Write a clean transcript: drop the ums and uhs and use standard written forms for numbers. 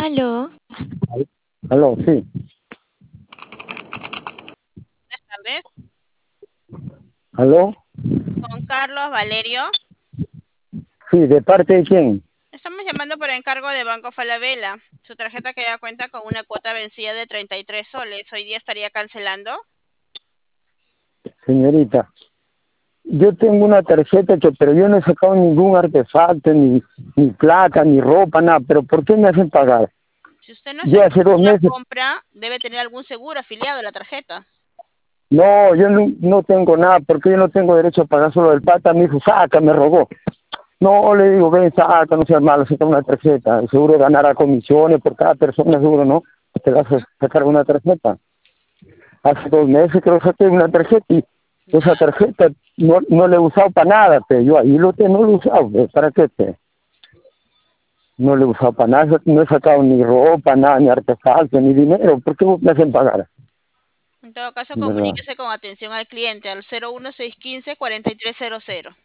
Aló, Aló, sí. Buenas tardes, Aló, con Carlos Valerio. sí, ¿de parte de quién? Estamos llamando por encargo de Banco Falabella. Su tarjeta que ya cuenta con una cuota vencida de 33 soles. Hoy día estaría cancelando. Señorita, yo tengo una tarjeta pero yo no he sacado ningún artefacto, ni placa, ni ropa, nada, pero ¿por qué me hacen pagar? Si usted no Yo hace hace dos ninguna meses, compra, debe tener algún seguro afiliado a la tarjeta. no, yo no tengo nada, porque yo no tengo derecho a pagar solo el pata, me dijo, saca, me rogó. No, le digo, ven, saca, no seas malo, saca una tarjeta, seguro ganará comisiones por cada persona, seguro, ¿no? Te vas a sacar una tarjeta. Hace 2 meses que lo saqué una tarjeta y esa Ya. tarjeta no la he usado para nada, yo ahí no lo he usado, ¿para qué? No lo he usado para nada, no he sacado ni ropa, nada, ni artefactos, ni dinero, ¿por qué me hacen pagar? En todo caso, ¿Verdad? comuníquese con atención al cliente al 01615 4300.